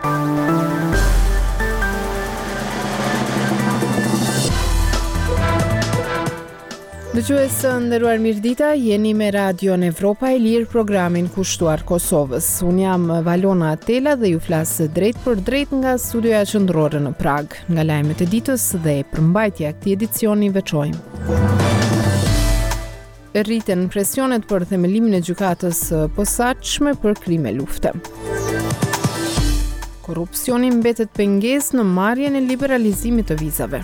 Dëgjues nderuar mirëdita, jeni me Radion Evropa e Lirë, programin kushtuar Kosovës. Unë jam Valona Atela dhe ju flas drejt për drejt nga studioja qendrore në Prag. Nga lajmet e ditës dhe përmbajtja e këtij edicioni veçojmë. Rriten presionet për themelimin e gjykatës posaçme për krime lufte. Korrupsioni mbetet pengesë në marrjen e liberalizimit të vizave.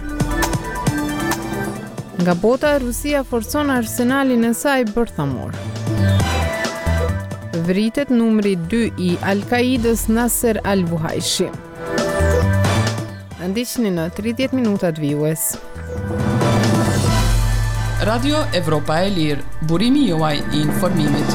Nga bota, Rusia forcon arsenalin e saj bërthamor. Vritet numri 2 i Al-Qaidës Nasser al-Wuhaishi. Ndiqni në 30 minutat vijues. Radio Evropa e Lirë, burimi juaj i informimit.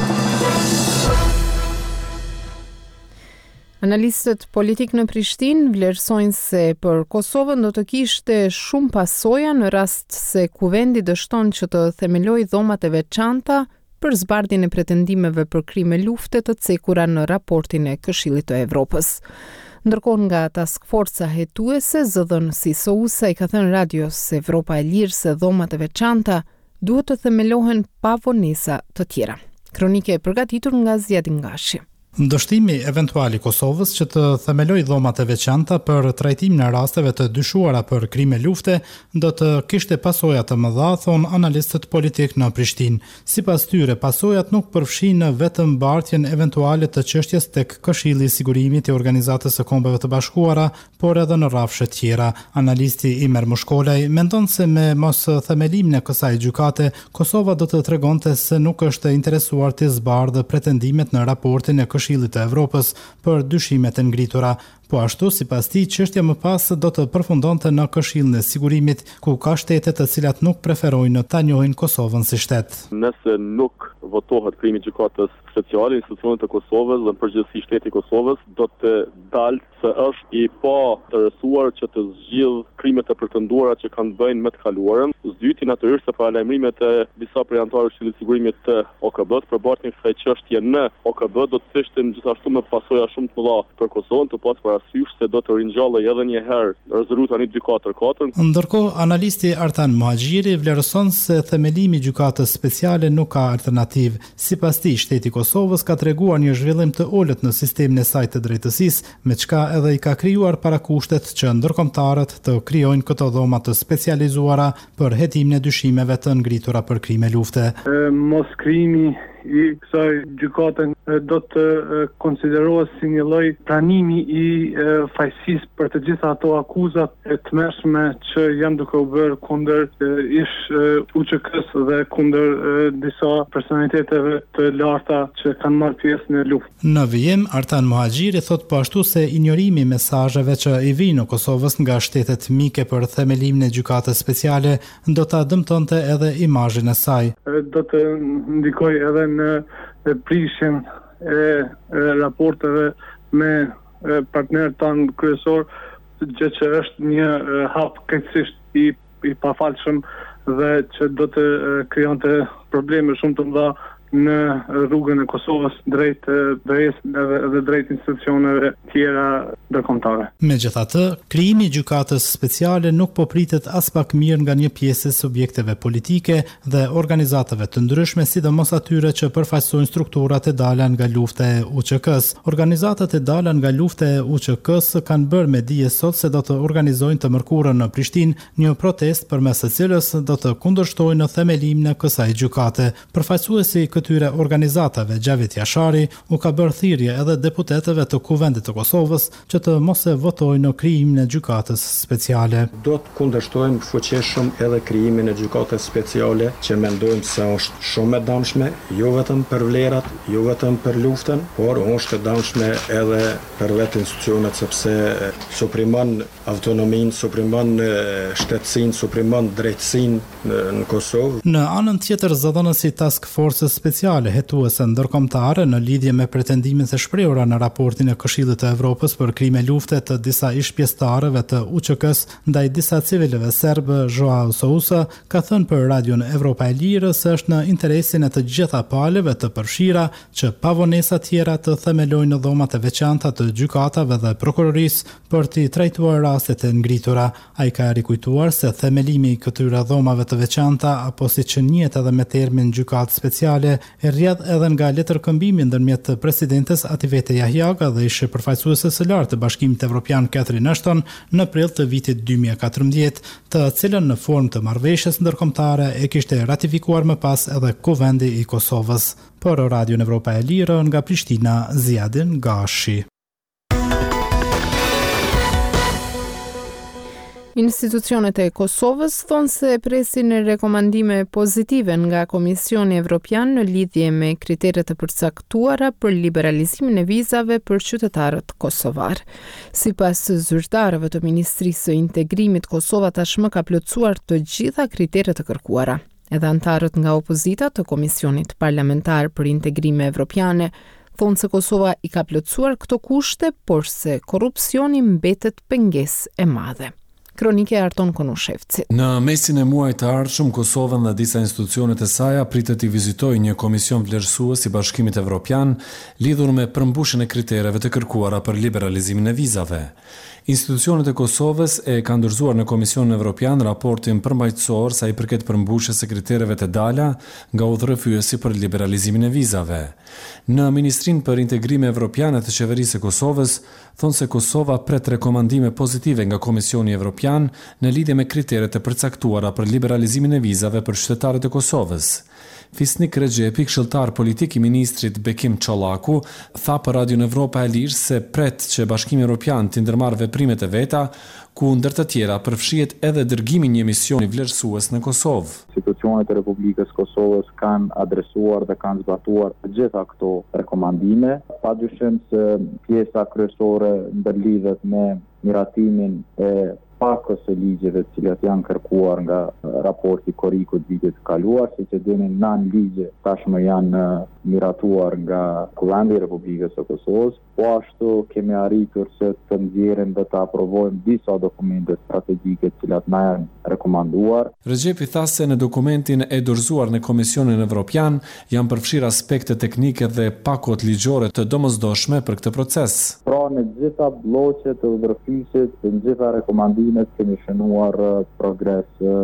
Analistët politik në Prishtinë vlerësojnë se për Kosovën do të kishte shumë pasoja në rast se kuvendi dështon që të themelojë dhomat e veçanta për zbardhjen e pretendimeve për krime lufte të cekura në raportin e Këshillit të Evropës. Ndërkohë nga Task Forca hetuese, zëdhën si Sousa i ka thënë Radios Evropa e Lirë se dhomat e veçanta duhet të themelohen pa vonesa të tjera. Kronike e përgatitur nga Zjadin Gashi. Ndështimi eventual i Kosovës që të themelojë dhomat e veçanta për trajtimin e rasteve të dyshuara për krime lufte do të kishte pasoja të mëdha, thon analistët politik në Prishtinë. Sipas tyre, pasojat nuk përfshin vetëm mbartjen eventuale të çështjes tek Këshilli i Sigurimit i Organizatës së Kombeve të Bashkuara, por edhe në rrafshe tjera. Analisti Imer Mushkolaj mendon se me mos themelimin e kësaj gjykate, Kosova do të tregonte se nuk është interesuar të zbardhë pretendimet në raportin e Këshillit të Evropës për dyshimet e ngritura. Po ashtu, sipas tij, çështja më pas do të përfundonte në Këshillin e Sigurimit, ku ka shtete të cilat nuk preferojnë ta njohin Kosovën si shtet. Nëse nuk votohet krimi i gjykatës speciale, institucionet e Kosovës dhe në përgjithësi shteti i Kosovës do të dalë se është i painteresuar që të zgjidhë krimet e pretenduara që kanë bëjnë me të kaluarën. Zyti natyrisht se paralajmërimet e disa prej anëtarëve të Këshillit të Sigurimit të OKB-s për bartjen e kësaj çështje në OKB do të ishte gjithashtu me pasoja shumë të mëdha për Kosovën, të pasur parasysh se do të ringjallej edhe një herë rezoluta 244. Ndërkohë, analisti Artan Muhaxhiri vlerëson se themelimi i gjykatës speciale nuk ka alternativë. Sipas tij, shteti i Kosovës ka treguar një zhvillim të ulët në sistemin e saj të drejtësisë, me çka edhe i ka krijuar parakushtet që ndërkombëtarët të krijojnë këto dhoma të specializuara për hetimin e dyshimeve të ngritura për krime lufte. Mos krimi i kësaj gjykate do të konsiderohet si një lloj pranimi i fajësisë për të gjitha ato akuzat e tmerrshme që janë duke u bërë kundër ish UÇK-s dhe kundër disa personaliteteve të larta që kanë marrë pjesë në luftë. Në vijim, Artan Muhaxhiri thot po ashtu se injorimi i mesazheve që i vijnë në Kosovës nga shtetet mike për themelimin e gjykatës speciale do ta dëmtonte edhe imazhin e saj. Do të ndikojë edhe në prishjen e raporteve me partnerët tanë kryesor, gjë që është një hap krejtësisht i pafalshëm dhe që do të krijonte probleme shumë të mëdha në rrugën e Kosovës drejt dhe drejt institucioneve tjera ndërkombëtare. Megjithatë, krijimi i gjykatës speciale nuk po pritet as pak mirë nga një pjesë e subjekteve politike dhe organizatave të ndryshme, sidomos atyre që përfaqësojnë strukturat e dala nga lufta e UÇK-s. Organizatat e dala nga lufta e UÇK-s kanë bërë me dije sot se do të organizojnë të mërkurën në Prishtinë një protestë përmes së cilës do të kundërshtojnë themelimin e kësaj gjykate. Përfaqësuesi këtyre organizatave, Xhavit Jashari, u ka bërë thirrje edhe deputetëve të Kuvendit të Kosovës që të mos e votojnë në krijimin e gjykatës speciale. Do të kundërshtojmë fuqishëm edhe krijimin e gjykatës speciale që mendojmë se është shumë e dëmshme, jo vetëm për vlerat, jo vetëm për luftën, por është e dëmshme edhe për vetë institucionet sepse suprimon autonominë, suprimon shtetësinë, suprimon drejtësinë në Kosovë. Në anën tjetër, zëdhënësi Task Force speciale hetuese ndërkombëtare në lidhje me pretendimet e shprehura në raportin e Këshillit të Evropës për krime lufte të disa ish-pjesëtarëve të UÇK-s ndaj disa civilëve serbë, Joao Sousa ka thënë për Radion Evropa e Lirë se është në interesin e të gjitha palëve të përfshira që pavonesa tjera të themelojnë dhomat e veçanta të gjykatave dhe prokurorisë për të trajtuar rastet e ngritura. Ai ka rikujtuar se themelimi i këtyre dhomave të veçanta, apo siç njihet edhe me termin gjykatë speciale, e rrjedh edhe nga letërkëmbimi ndërmjet presidentes Ativete Jahjaga dhe ish përfaqësuese së lartë të Bashkimit Evropian Catherine Ashton në prill të vitit 2014, të cilën në formë të marrëveshjes ndërkombëtare e kishte ratifikuar më pas edhe Kuvendi i Kosovës. Por Radio Evropa e Lirë nga Prishtina, Ziadin Gashi. Institucionet e Kosovës thonë se presin rekomandime pozitive nga Komisioni Evropian në lidhje me kriteret të përcaktuara për liberalizimin e vizave për qytetarët kosovar. Sipas zyrtarëve të Ministrisë së Integrimit, Kosova tashmë ka plotësuar të gjitha kriteret të kërkuara. Edhe antarët nga opozita të Komisionit Parlamentar për Integrime Evropiane thonë se Kosova i ka plotësuar këto kushte, por se korrupsioni mbetet pengesë e madhe. Kronike Arton Konushevci. Në mesin e muajit të ardhshëm, Kosovën dhe disa institucionet e saj pritet të vizitojë një komision vlerësues i Bashkimit Evropian lidhur me përmbushjen e kritereve të kërkuara për liberalizimin e vizave. Institucionet e Kosovës e kanë dorëzuar në Komisionin Evropian raportin përmbajtësor sa i përket përmbushjes së kritereve të dala nga udhërrëfyesi për liberalizimin e vizave. Në Ministrinë për Integrime Evropiane të Qeverisë së Kosovës thonë se Kosova pret rekomandime pozitive nga Komisioni Evropian në lidhje me kriteret e përcaktuara për liberalizimin e vizave për qytetarët e Kosovës. Fisnik Regjepi, këshilltar politik i ministrit Bekim Çollaku, tha për Radion Evropa e Lirë se pret që Bashkimi Evropian të ndërmarrë veprimet e veta, ku ndër të tjera përfshihet edhe dërgimi një misioni vlerësues në Kosovë. Institucionet e Republikës Kosovës kanë adresuar dhe kanë zbatuar të gjitha këto rekomandime. Padyshim se pjesa kryesore ndërlidhet me miratimin e pakës e ligjeve të cilat janë kërkuar nga raporti Korikut vitit të kaluar, siç e dini 9 ligje tashmë janë miratuar nga Kuvendi i Republikës së Kosovës, po ashtu kemi arritur se të nxjerrim dhe të aprovojmë disa dokumente strategjike të cilat na janë rekomanduar. Regjepi tha se në dokumentin e dorëzuar në Komisionin Evropian janë përfshirë aspekte teknike dhe pakot ligjore të domosdoshme për këtë proces. Pra në gjitha bloqet të udhërfysit, në gjitha rekomandimet kemi shënuar progres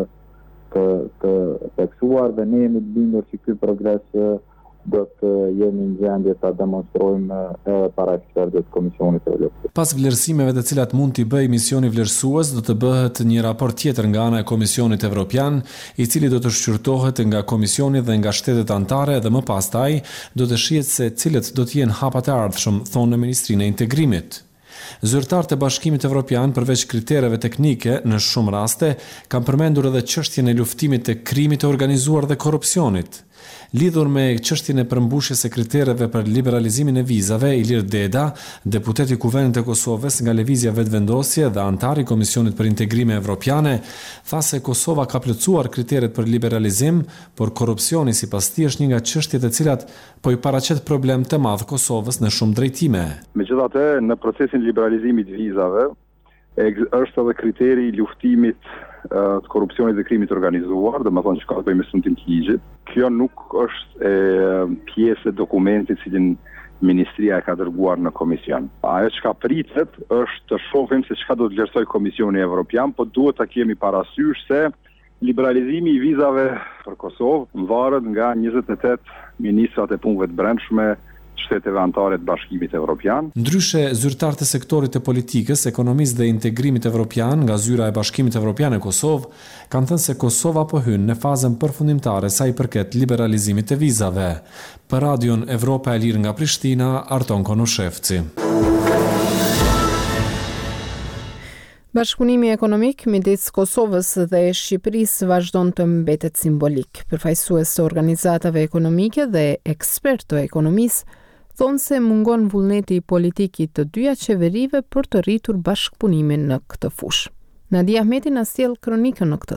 të teksuar dhe ne jemi të bindur që ky progres do të jemi në gjendje ta demonstrojmë edhe para ekspertëve të Komisionit Evropian. Pas vlerësimeve të cilat mund t'i bëjë misioni vlerësues, do të bëhet një raport tjetër nga ana e Komisionit Evropian, i cili do të shqyrtohet nga Komisioni dhe nga shtetet anëtare dhe më pastaj do të shihet se cilët do të jenë hapat e ardhshëm, thonë në Ministrinë e Integrimit. Zyrtarët e Bashkimit Evropian, përveç kritereve teknike, në shumë raste, kanë përmendur edhe çështjen e luftimit të krimit të organizuar dhe korrupsionit. Lidhur me çështjen e përmbushjes së kritereve për liberalizimin e vizave, Ilir Deda, deputet i Kuvendit të Kosovës nga Lëvizja Vetvendosje dhe antar i Komisionit për Integrime Evropiane, tha se Kosova ka plotësuar kriteret për liberalizim, por korrupsioni sipas tij është një nga çështjet e cilat po i paraqet problem të madh Kosovës në shumë drejtime. Megjithatë, në procesin e liberalizimit të vizave është edhe kriteri i luftimit të korrupsionit dhe krimit organizuar, dhe më thonë që ka të bëjmë me suntim të ligjit. Kjo nuk është pjesë e dokumentit cilin Ministria e ka dërguar në komision. Ajo që ka pritet është të shohim se çka do të vlerësoj Komisioni Evropian, po duhet ta kemi parasysh se liberalizimi i vizave për Kosovë varet nga 28 ministrat e punëve të brendshme shteteve anëtare të Bashkimit Evropian. Ndryshe, zyrtarët e sektorit të politikës, ekonomisë dhe integrimit evropian nga zyra e Bashkimit Evropian e Kosovë kanë thënë se Kosova po hyn në fazën përfundimtare sa i përket liberalizimit të vizave. Për Radion Evropa e Lirë nga Prishtina, Arton Konushevci. Bashkëpunimi ekonomik midis Kosovës dhe Shqipërisë vazhdon të mbetet simbolik. Përfaqësues të organizatave ekonomike dhe ekspertë të ekonomisë thonë se mungon vullneti politik i të dyja qeverive për të rritur bashkëpunimin në këtë fushë. Nadia Ahmeti na sjell kronikën në këtë temë.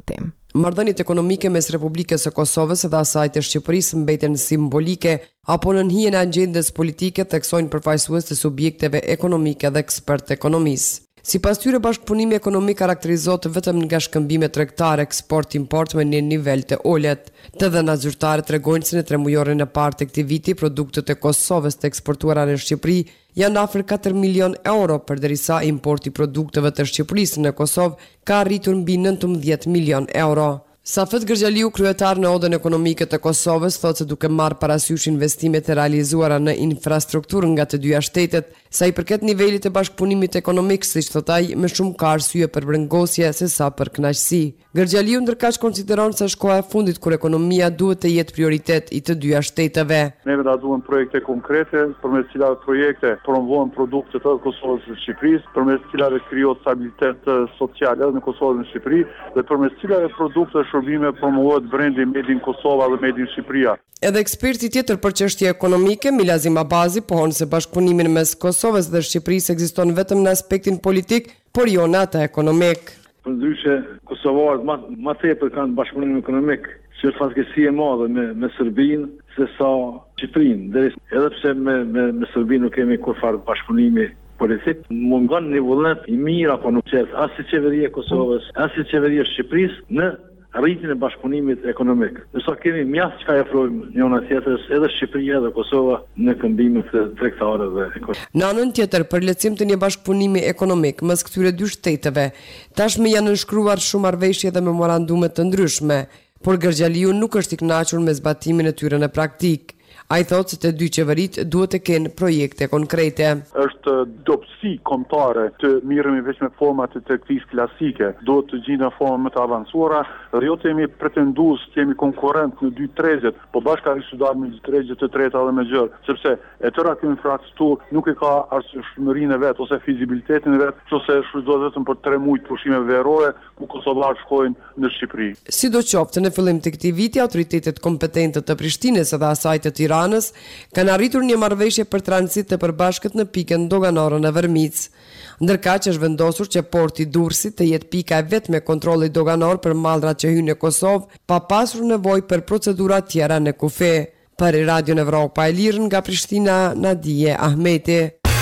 Marrëdhëniet ekonomike mes Republikës së Kosovës dhe asaj të Shqipërisë mbeten simbolike apo në hijen e agjendës politike, theksojnë përfaqësues të subjekteve ekonomike dhe ekspertë ekonomisë. Sipas tyre, bashkëpunimi ekonomik karakterizohet vetëm nga shkëmbime tregtare, eksport-import me një nivel të ulët. Të dhënat zyrtare tregojnë se në tremujorin e parë të këtij viti, produktet e Kosovës të eksportuara në Shqipëri janë afër 4 milion euro, përderisa importi produkteve të Shqipërisë në Kosovë ka arritur mbi 19 milion euro. Safet Gërgjaliu, kryetar në Odën Ekonomike të Kosovës, thotë se duke marrë parasysh investimet e realizuara në infrastrukturë nga të dyja shtetet, sa i përket nivelit të bashkëpunimit ekonomik, siç thot ai, më shumë ka arsye për brengosje se sa për kënaqësi. Gërgjaliu ndërkaq konsideron se është koha e fundit kur ekonomia duhet të jetë prioritet i të dyja shteteve. Ne realizojmë projekte konkrete, përmes cilave projekte promovojnë produktet të Kosovës dhe Shqipërisë, përmes cilave krijohet stabilitet social edhe në Kosovë dhe në Shqipëri, dhe përmes cilave produkte shërbime promovohet brendi Made in Kosova dhe Made in Shqipëria. Edhe eksperti tjetër për çështje ekonomike, Milazim Abazi, pohon se bashkëpunimin mes Kosovës dhe Shqipërisë ekziston vetëm në aspektin politik, por jo në atë ekonomik. Përndryshe, kosovarët ma tepër kanë bashkëpunim ekonomik, që është fatkeqësi e madhe me Serbinë se sa Shqipërinë. Edhe pse me Serbinë nuk kemi kur farë bashkëpunimi politik, mungon një vullnet i mirë apo nuk qes as si qeveria e Kosovës, as si qeveria e Shqipërisë në rritjen e bashkëpunimit ekonomik. Nësa kemi mjaft çka i ofrojmë njëra tjetrës, edhe Shqipëria dhe Kosova në këmbimet tregtare dhe ekonomike. Në anën tjetër, për lehtësim të një bashkëpunimi ekonomik mes këtyre dy shteteve, tashmë janë nënshkruar shumë marrëveshje dhe memorandume të ndryshme, por Gërgjaliu nuk është i kënaqur me zbatimin e tyre në praktik. Ai thotë se të dy qeverit duhet të kenë projekte konkrete. Është dobësi kombëtare të mirëmi veç me format të tregtisë klasike. Duhet të gjejmë forma më të avancuara dhe jo të jemi pretendues të jemi konkurrent në dy tregjet, po bashkë studiar me tregjet të treta dhe më gjërë, sepse e tëra kjo infrastrukturë nuk e ka arsyeshmërinë e vet ose fizibilitetin e vet, ose shfrytëzohet vetëm për 3 muaj pushime verore ku kosovarët shkojnë në Shqipëri. Sidoqoftë, në fillim të këtij viti, autoritetet kompetente të Prishtinës dhe asaj të Tiranës kanë arritur një marrëveshje për tranzit të përbashkët në pikën doganore në Vërmic. Ndërkaq është vendosur që porti Durrësit të jetë pika e vetme kontrolli doganor për mallrat që hyjnë në Kosovë, pa pasur nevojë për procedura tjera në kufe. Për Radio Evropa e Lirë nga Prishtina, Nadije Ahmeti.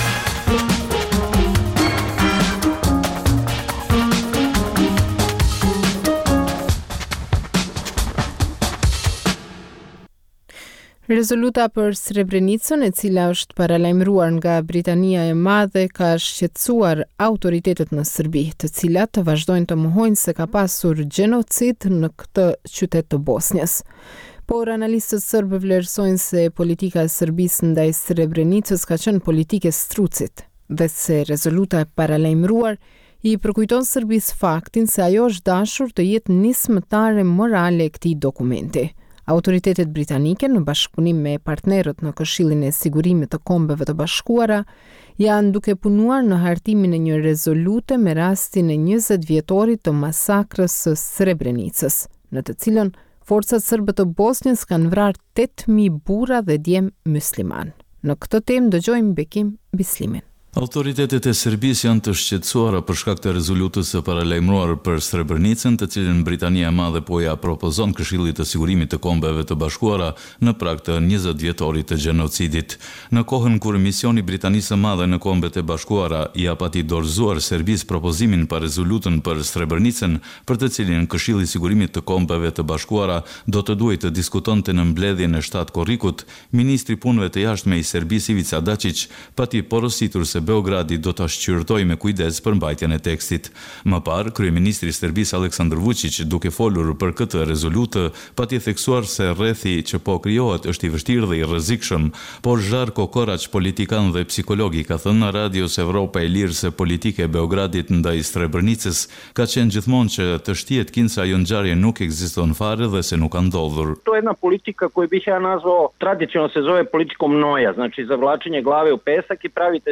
Rezoluta për Srebrenicën, e cila është paralajmëruar nga Britania e Madhe, ka shqetësuar autoritetet në Serbi, të cilat të vazhdojnë të mohojnë se ka pasur gjenocid në këtë qytet të Bosnjës. Por analistët serbë vlerësojnë se politika e Serbisë ndaj Srebrenicës ka qenë politike strucit, dhe se rezoluta e paralajmëruar i përkujton Serbisë faktin se ajo është dashur të jetë nismëtare morale e këtij dokumenti. Autoritetet britanike në bashkëpunim me partnerët në Këshillin e Sigurimit të Kombeve të Bashkuara janë duke punuar në hartimin e një rezolute me rastin e 20 vjetorit të masakrës së Srebrenicës, në të cilën forcat serbe të Bosnjës kanë vrarë 8.000 burra dhe djem musliman. Në këtë temë dëgjojmë Bekim Bislimin. Autoritetet e Serbisë janë të shqetësuara për shkak të rezolutës së paralajmëruar për Srebrenicën, të cilën Britania e Madhe po ja propozon Këshillit të Sigurimit të Kombeve të Bashkuara në prag të 20 vjetorit të gjenocidit. Në kohën kur misioni Britanisë së Madhe në Kombet e Bashkuara ia pati dorëzuar Serbisë propozimin për rezolutën për Srebrenicën, për të cilin Këshilli i Sigurimit të Kombeve të Bashkuara do të duhej të diskutonte në mbledhjen e 7 korrikut, ministri punëve të jashtme i Serbisë Ivica Dačić pati porositur se Beogradi do ta shqyrtojë me kujdes për mbajtjen e tekstit. Më parë, kryeministri i Serbisë Aleksandar Vučić, duke folur për këtë rezolutë, pati theksuar se rrethi që po krijohet është i vështirë dhe i rrezikshëm, por Žarko Korać, politikan dhe psikolog, ka thënë në Radios Evropa e Lirë se politika e Beogradit ndaj Srebrenicës ka qenë gjithmonë që të shtihet kinca ajo ngjarje nuk ekziston fare dhe se nuk ka ndodhur. To je jedna politika koju bih ja nazvao tradicionalno se zove politikom noja, znači zavlačenje glave u pesak i pravite se da se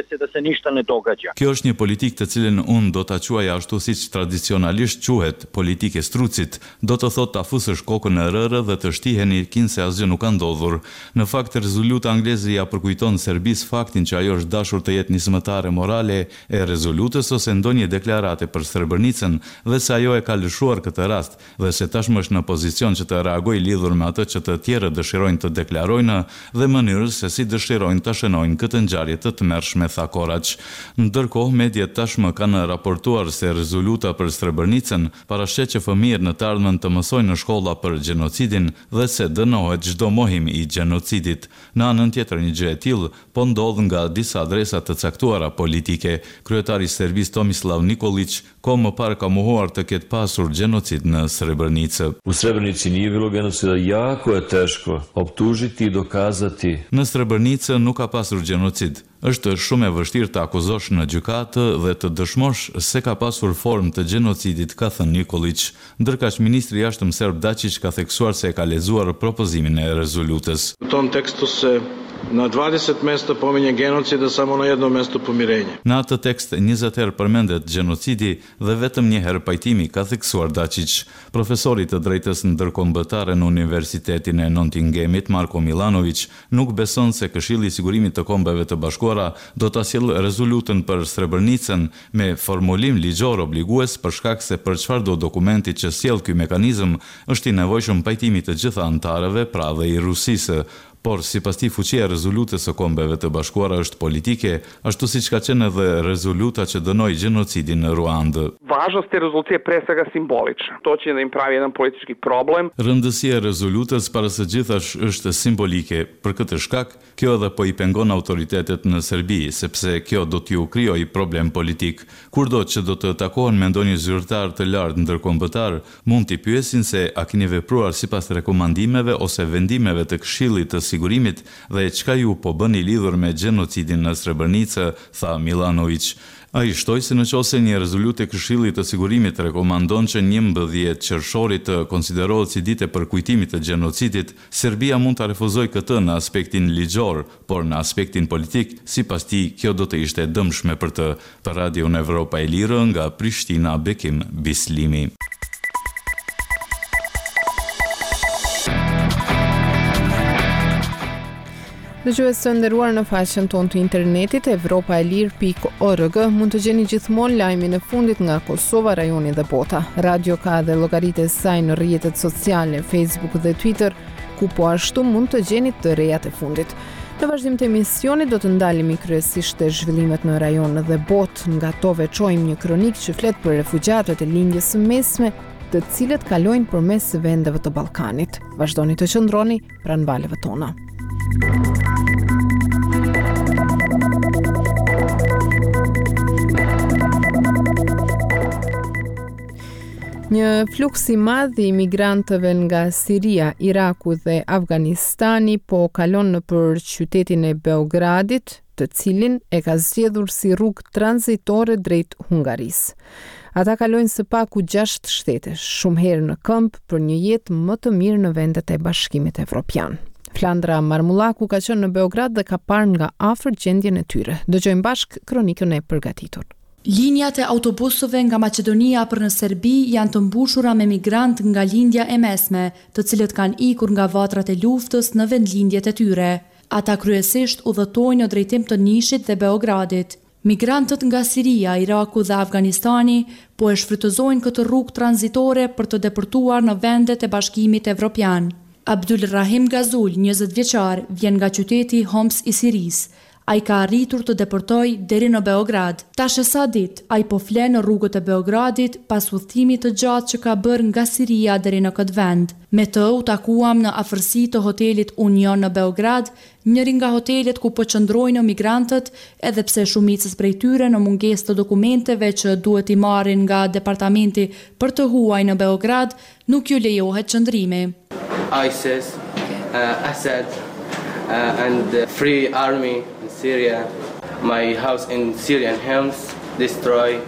nishtën e toka që. Kjo është një politikë të cilën unë do ta quaj ashtu siç tradicionalisht quhet politikë e strucit, do të thotë ta fusësh kokën në rërë dhe të shtiheni kin se asgjë nuk ka ndodhur. Në fakt rezoluta angleze ja përkujton Serbisë faktin që ajo është dashur të jetë nismëtare morale e rezolutës ose ndonjë deklarate për Srebrnicën dhe se ajo e ka lëshuar këtë rast dhe se tashmë është në pozicion që të reagojë lidhur me atë që të tjerët dëshirojnë të deklarojnë dhe mënyrën se si dëshirojnë të shënojnë këtë ngjarje të tmerrshme, tha Koraq. Ndërkohë, mediat tashmë kanë raportuar se rezoluta për Srebrenicën parashqet që fëmijët në të ardhmen të mësojnë në shkolla për gjenocidin dhe se dënohet çdo mohim i gjenocidit. Në anën tjetër, një gjë e tillë po ndodh nga disa adresa të caktuara politike. Kryetari i Serbisë Tomislav Nikolić kohë më parë ka mohuar të ketë pasur gjenocid në Srebrenicë. U Srebrenici nije bilo genocida, jako je teško optužiti i dokazati. Në Srebrenicë nuk ka pasur gjenocid. Është shumë e vështirë të akuzosh në gjykatë dhe të dëshmosh se ka pasur formë të gjenocidit, ka thënë Nikolić. Ndërkaq ministri i jashtëm serb Dačić ka theksuar se ka lexuar propozimin e rezolutës. U tom tekstu se na 20 mesta pominje genocid, a samo na jedno mesto pomirenje. Në atë tekst 20 herë përmendet gjenocidi dhe vetëm një herë pajtimi, ka theksuar Dačić. Profesori të drejtës ndërkombëtare në Universitetin e Nottinghamit, Marko Milanović, nuk beson se Këshilli i Sigurimit të Kombeve të Bashkuara do ta sjellë rezolutën për Srebrenicën me formulim ligjor obligues për shkak se për çfarë do dokumenti që sjell ky mekanizëm është i nevojshëm pajtimi të gjitha anëtarëve, pra dhe i Rusisë. Por sipas tij fuqia e rezolutës së Kombeve të Bashkuara është politike, ashtu siç ka qenë edhe rezoluta që dënoi gjenocidin në Ruandë. Važnost te rezolucije pre svega simbolična. To će da im pravi jedan politički problem. Rëndësia e rezolutës para së gjithash është simbolike. Për këtë shkak, kjo edhe po i pengon autoritetet në Serbi, sepse kjo do t'ju krijojë problem politik. Kurdo që do të takohen me ndonjë zyrtar të lartë ndërkombëtar, mund t'i pyesin se a keni vepruar sipas rekomandimeve ose vendimeve të Këshillit të Sigurimit dhe çka ju po bëni lidhur me gjenocidin në Srebrenicë, tha Milanović. Ai shtoi se nëse një rezolutë e Këshillit të Sigurimit rekomandon që 11 qershorit të konsiderohet si ditë e përkujtimit të gjenocidit, Serbia mund ta refuzojë këtë në aspektin ligjor, por në aspektin politik, sipas tij, kjo do të ishte dëmshme për të. Për Radio Evropa e Lirë nga Prishtina, Bekim Bislimi. Dëgjues të nderuar, në faqen tonë të internetit evropaelir.org mund të gjeni gjithmonë lajmin e fundit nga Kosova, rajoni dhe bota. Radio ka dhe llogaritë e saj në rrjetet sociale, Facebook dhe Twitter, ku po ashtu mund të gjeni të rejat e fundit. Në vazhdim të emisionit do të ndalemi kryesisht te zhvillimet në rajon dhe botë, nga to veçojmë një kronik që flet për refugjatët e lindjes së mesme, të cilët kalojnë përmes vendeve të Ballkanit. Vazhdoni të qëndroni pranë valeve tona. Një fluks i madh i migrantëve nga Siria, Iraku dhe Afganistani po kalon nëpër qytetin e Beogradit, të cilin e ka zgjedhur si rrugë tranzitore drejt Hungarisë. Ata kalojnë së paku 6 shtete, shumë herë në këmbë për një jetë më të mirë në vendet e Bashkimit Evropian. Flandra Marmullaku ka qenë në Beograd dhe ka parë nga afër gjendjen e tyre. Dëgjojmë bashk kronikën e përgatitur. Linjat e autobusëve nga Maqedonia për në Serbi janë të mbushura me migrant nga lindja e mesme, të cilët kanë ikur nga vatrat e luftës në vendlindjet e tyre. Ata kryesisht udhëtojnë në drejtim të Nishit dhe Beogradit. Migrantët nga Siria, Iraku dhe Afganistani po e shfrytëzojnë këtë rrugë tranzitore për të depërtuar në vendet e Bashkimit Evropian. Abdul Rahim Gazul, 20 vjeçar, vjen nga qyteti Homs i Sirisë. Ai ka arritur të deportoj deri në Beograd. Tash sa ditë, ai po flen në rrugët e Beogradit pas udhëtimit të gjatë që ka bërë nga Siria deri në këtë vend. Me të u takuam në afërsi të hotelit Union në Beograd, njëri nga hotelet ku po qëndrojnë migrantët, edhe pse shumicës prej tyre në mungesë të dokumenteve që duhet i marrin nga departamenti për të huaj në Beograd, nuk ju lejohet qëndrimi. ISIS, Assad and the Free Army in Syria. My house in Syrian Homs destroyed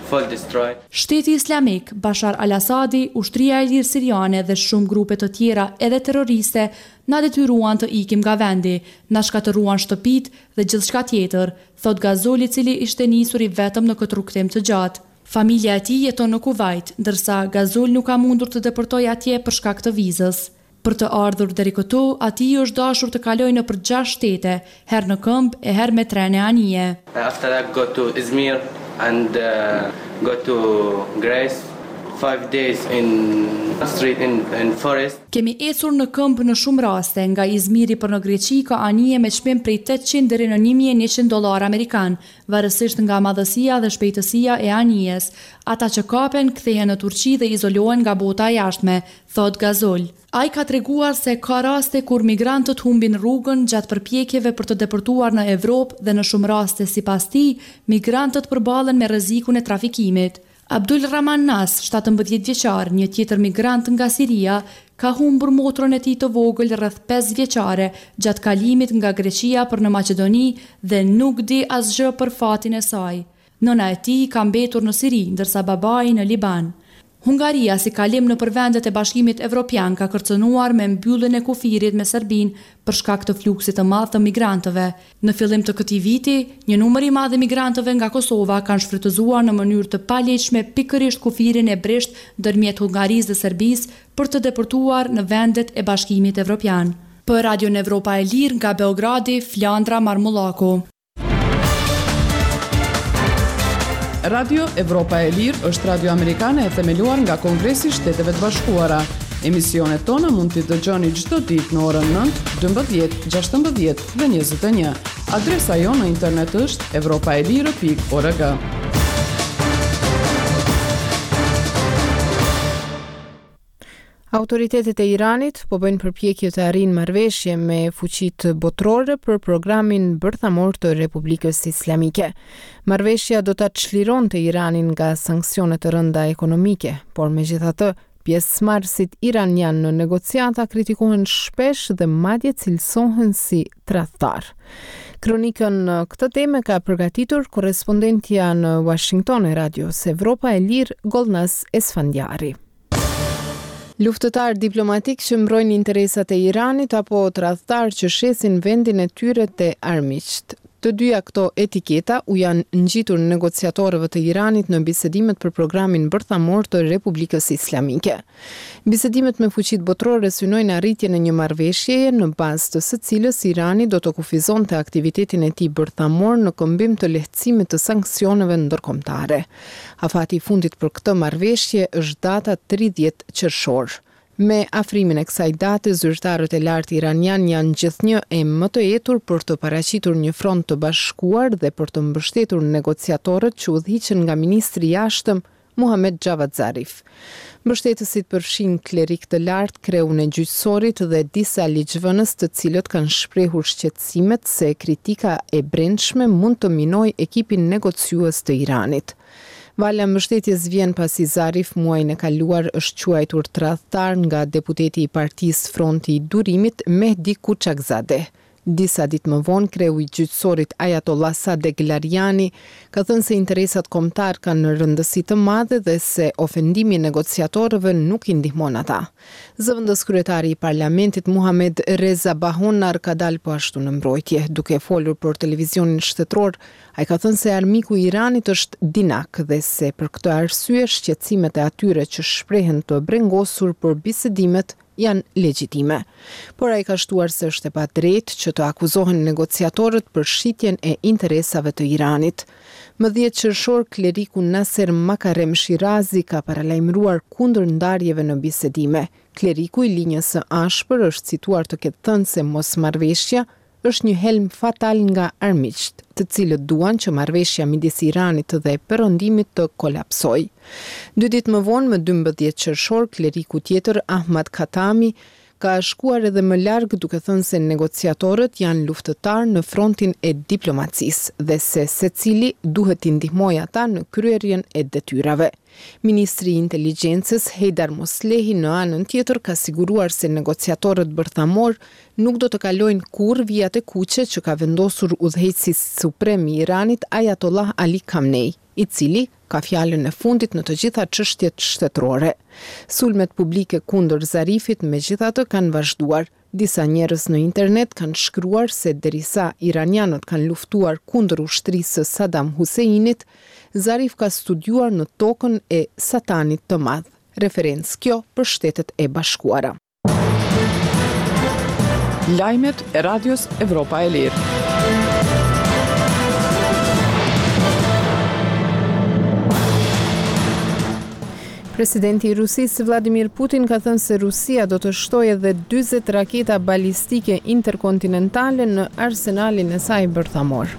full destroyed. Shteti Islamik, Bashar al-Assadi, ushtria e lirë siriane dhe shumë grupe të tjera edhe terroriste na detyruan të ikim nga vendi, na shkatëruan shtëpit dhe gjithçka tjetër, thot Gazoli, i cili ishte nisur i vetëm në këtë rrugtim të gjatë. Familja e tij jeton në Kuvajt, ndërsa Gazol nuk ka mundur të deportojë atje për shkak të vizës. Për të ardhur deri këtu, atij është dashur të kalojë nëpër 6 shtete, herë në këmbë e herë me tren e anije. After that go to Izmir and go to Grace. 5 days in street in forest. Kemi ecur në këmbë në shumë raste, nga Izmiri për në Greqi ka anije me çmim prej 800 deri në $1.100 amerikan, varësisht nga madhësia dhe shpejtësia e anijes. Ata që kapen kthehen në Turqi dhe izolohen nga bota e jashtme, thot Gazol. Ai ka treguar se ka raste kur migrantët humbin rrugën gjatë përpjekjeve për të deportuar në Evropë dhe në shumë raste sipas tij, migrantët përballen me rrezikun e trafikimit. Abdul Rahman Nas, 17 vjeçar, një tjetër migrant nga Siria, ka humbur motrën e tij të vogël rreth 5 vjeçare gjatë kalimit nga Greqia për në Maqedoni dhe nuk di asgjë për fatin e saj. Nëna e tij ka mbetur në Siri, ndërsa babai në Liban. Hungaria, si kalim në përvendet e Bashkimit Evropian, ka kërcënuar me mbylljen e kufirit me Serbinë për shkak të fluksit të madh të migrantëve. Në fillim të këtij viti, një numër i madh i migrantëve nga Kosova kanë shfrytëzuar në mënyrë të palegjshme pikërisht kufirin e brisht ndërmjet Hungarisë dhe Serbisë për të deportuar në vendet e Bashkimit Evropian. Për Radio Evropa e Lirë nga Beogradi, Flandra Marmullaku. Radio Evropa e Lirë është radio amerikane e themeluar nga Kongresi i Shteteve të Bashkuara. Emisionet tona mund t'i dëgjoni çdo ditë në orën 9, 12, 16 dhe 21. Adresa jonë në internet është europaelire.org. Autoritetet e Iranit po bëjnë përpjekje të arrijnë marrëveshje me fuqitë botërore për programin bërthamor të Republikës Islamike. Marrëveshja do ta çlironte Iranin nga sanksionet të rënda ekonomike, por megjithatë, pjesëmarrësit iranian në negociata kritikohen shpesh dhe madje cilësohen si tradhtar. Kronikën në këtë temë ka përgatitur korrespondentja në Washington e Radios Evropa e Lirë, Golnaz Esfandiari. Luftëtar diplomatik që mbrojnë interesat e Iranit apo tradhtar që shesin vendin e tyre te armiqt. Të dyja këto etiketa u janë ngjitur negociatorëve të Iranit në bisedimet për programin bërthamor të Republikës Islamike. Bisedimet me fuqitë botërore synojnë arritjen e një marrëveshjeje në bazë të së cilës Irani do të kufizonte aktivitetin e tij bërthamor në këmbim të lehtësimit të sanksioneve ndërkombëtare. Afati i fundit për këtë marrëveshje është data 30 qershor. Me afrimin e kësaj date, zyrtarët e lartë iranian janë gjithnjë e më të etur për të paraqitur një front të bashkuar dhe për të mbështetur negociatorët që udhëhiqen nga ministri i jashtëm Muhammad Javad Zarif. Mbështetësit përfshin klerik të lartë, kreun e gjyqësorit dhe disa ligjvënës të cilët kanë shprehur shqetësimet se kritika e brendshme mund të minojë ekipin negociues të Iranit. Vala mbështetjes vjen pasi Zarif muajin e kaluar është quajtur tradhtar nga deputeti i Partisë Fronti i Durimit Mehdi Kuçakzadeh. Disa ditë më vonë, kreu i gjyqësorit Ayatollah Sadegh Lariani ka thënë se interesat kombëtar kanë rëndësi të madhe dhe se ofendimi i negociatorëve nuk i ndihmon ata. Zëvendës kryetari i parlamentit Muhammad Reza Bahonar ka dalë po ashtu në mbrojtje. Duke folur për televizionin shtetëror, ai ka thënë se armiku i Iranit është dinak dhe se për këtë arsye shqetësimet e atyre që shprehen të brengosur për bisedimet janë legjitime. Por ai ka shtuar se është e padrejtë që të akuzohen negociatorët për shitjen e interesave të Iranit. Më 10 qershor, kleriku Nasser Makarem Shirazi ka paralajmëruar kundër ndarjeve në bisedime. Kleriku i linjës së ashpër është cituar të ketë thënë se mosmarrveshja është një helm fatal nga armiqt, të cilët duan që marrëveshja midis Iranit dhe perëndimit të kolapsojë. 2 ditë më vonë, më 12 qershor, kleriku tjetër Ahmad Khatami ka shkuar edhe më larg duke thënë se negociatorët janë luftëtar në frontin e diplomacisë dhe se secili duhet t'i ndihmojë ata në kryerjen e detyrave. Ministri i Inteligjencës Heidar Moslehi në anën tjetër ka siguruar se negociatorët bërthamor nuk do të kalojnë kurrë vijat e kuqe që ka vendosur udhëheqësi suprem i Iranit Ayatollah Ali Khamenei, i cili ka fjalën e fundit në të gjitha çështjet shtetërore. Sulmet publike kundër Zarifit megjithatë kanë vazhduar. Disa njerëz në internet kanë shkruar se derisa iranianët kanë luftuar kundër ushtrisë së Saddam Huseinit, Zarif ka studiuar në tokën e Satanit të Madh. Referencë kjo për Shtetet e Bashkuara. Lajmet e Radios Evropa e Lirë. Presidenti i Rusisë Vladimir Putin ka thënë se Rusia do të shtojë edhe 40 raketa balistike interkontinentale në arsenalin e saj bërthamor.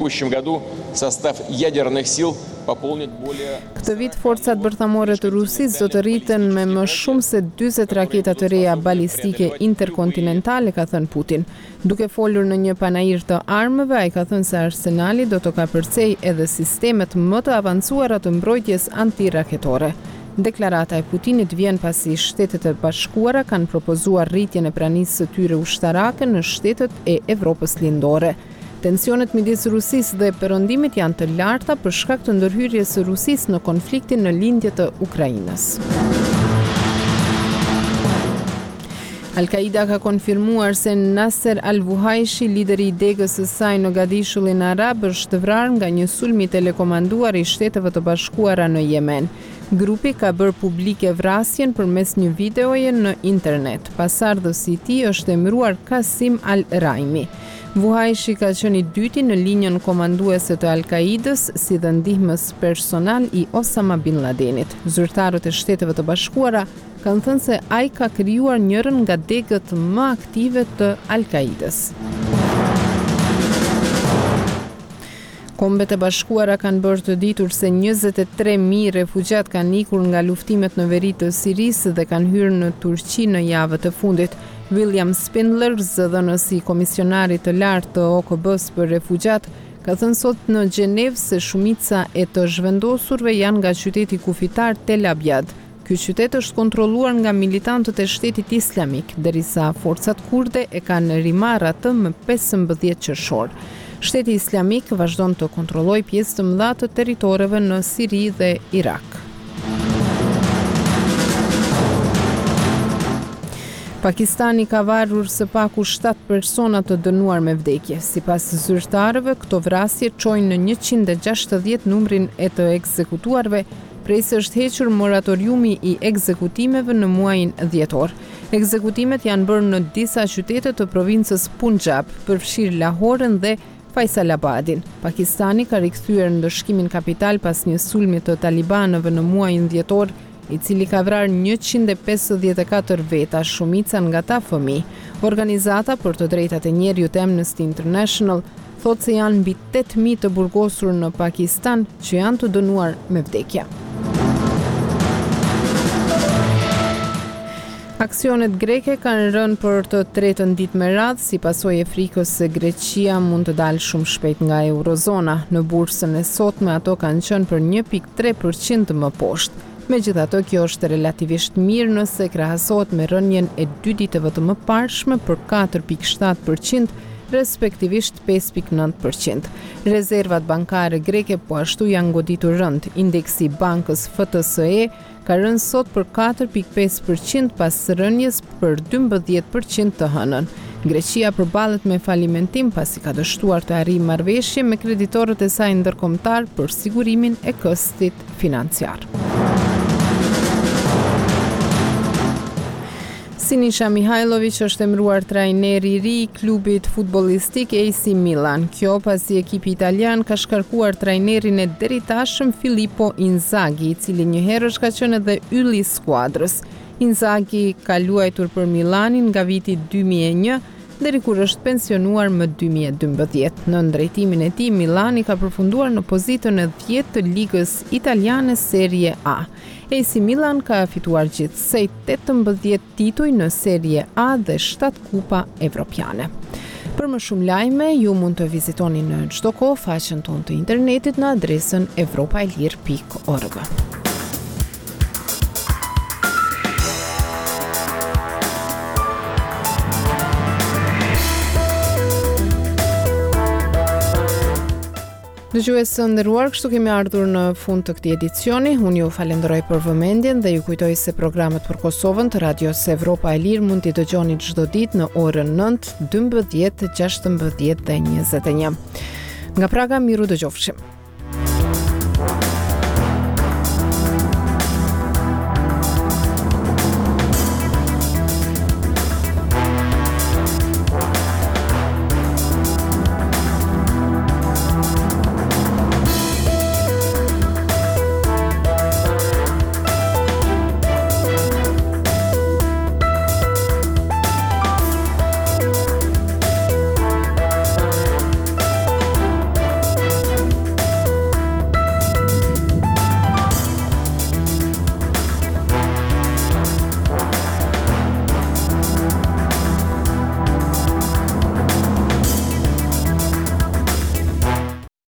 Këtë vit forcat bërthamore të Rusisë do të rriten me më shumë se 40 raketa të reja balistike interkontinentale, ka thënë Putin. Duke folur në një panair të armëve, ai ka thënë se arsenali do të kapërcej edhe sistemet më të avancuara të mbrojtjes antiraketore. Deklarata e Putinit vjen pasi Shtetet e Bashkuara kanë propozuar rritjen e pranisë së tyre ushtarake në shtetet e Evropës Lindore. Tensionet midis Rusisë dhe Perëndimit janë të larta për shkak të ndërhyrjes së Rusisë në konfliktin në lindje të Ukrainës. Al-Qaida ka konfirmuar se Nasser al-Vuhaishi, lideri i degës së saj në Gadishullin Arab, është vrarë nga një sulm i telekomanduar i Shteteve të Bashkuara në Yemen. Grupi ka bërë publike vrasjen përmes një videoje në internet. Pasardhësi i tij është emëruar Qasim al-Raimi. Vuhaishi ka qenë i dyti në linjën komanduese të Al-Qaidës si dhe ndihmës personal i Osama bin Ladenit. Zyrtarët e Shteteve të Bashkuara kanë thënë se ai ka krijuar njërin nga degët më aktive të Al-Qaidës. Kombet e Bashkuara kanë bërë të ditur se 23.000 refugjat kanë ikur nga luftimet në veri të Sirisë dhe kanë hyrë në Turqi në javët e fundit. William Spindler, zëdhënës i komisionarit të lartë të OKB-s për refugjat, ka thënë sot në Gjenevë se shumica e të zhvendosurve janë nga qyteti kufitar Tel Abyad. Ky qytet është kontrolluar nga militantët e Shtetit Islamik, derisa forcat kurde e kanë rimarrë atë më 15 qershor. Shteti Islamik vazhdon të kontrollojë pjesë të mëdha të territoreve në Siri dhe Irak. Pakistani ka varur së paku 7 persona të dënuar me vdekje. Sipas zyrtarëve, këto vrasje çojnë në 160 numrin e të ekzekutuarve, prej se është hequr moratoriumi i ekzekutimeve në muajin dhjetor. Ekzekutimet janë bërë në disa qytete të provincës Punjab, përfshirë Lahoren dhe Faisalabadin. Pakistani ka rikthyer ndëshkimin kapital pas një sulmi të talibanëve në muajin dhjetor, i cili ka vrarë 154 veta, shumica nga ta fëmijë. Organizata për të drejtat e njerëzit Amnesty International thotë se janë mbi 8.000 të burgosur në Pakistan që janë të dënuar me vdekje. Aksionet greke kanë rënë për të tretën ditë me radhë si pasojë e frikës se Greqia mund të dalë shumë shpejt nga eurozona. Në bursën e sotme ato kanë qenë për 1.3% më poshtë. Megjithatë, kjo është relativisht mirë nëse krahasohet me rënjen e 2 ditëve të mëparshme për 4.7%, respektivisht 5.9%. Rezervat bankare greke po ashtu janë goditur rënd. Indeksi i bankës FTSE ka rënë sot për 4.5% pas rënjes për 12% të hënën. Greqia përballet me falimentim pasi ka dështuar të arrijë marrëveshje me kreditorët e saj ndërkombëtar për sigurimin e këstit financiar. Sinisa Mihajlović është emëruar trajneri i ri i klubit futbollistik AC Milan. Kjo pasi ekipi italian ka shkarkuar trajnerin e deritashëm Filippo Inzaghi, i cili njëherë ka qenë edhe ylli i skuadrës. Inzaghi ka luajtur për Milanin nga viti 2001 deri kur është pensionuar më 2012. Në drejtimin e tij, Milani ka përfunduar në pozitën e 10 të ligës italiane Serie A. AC Milan ka fituar gjithsej 18 tituj në Serie A dhe 7 kupa evropiane. Për më shumë lajme, ju mund të vizitoni në çdo kohë faqen tonë të internetit në adresën evropaelir.org. Dëgjues të nderuar, kështu kemi ardhur në fund të këtij edicioni. Unë ju falenderoj për vëmendjen dhe ju kujtoj se programet për Kosovën të Radios Evropa e Lirë mund t'i dëgjoni çdo ditë në orën 9, 12, 16 dhe 21. Nga Praga, miru dëgjofshim.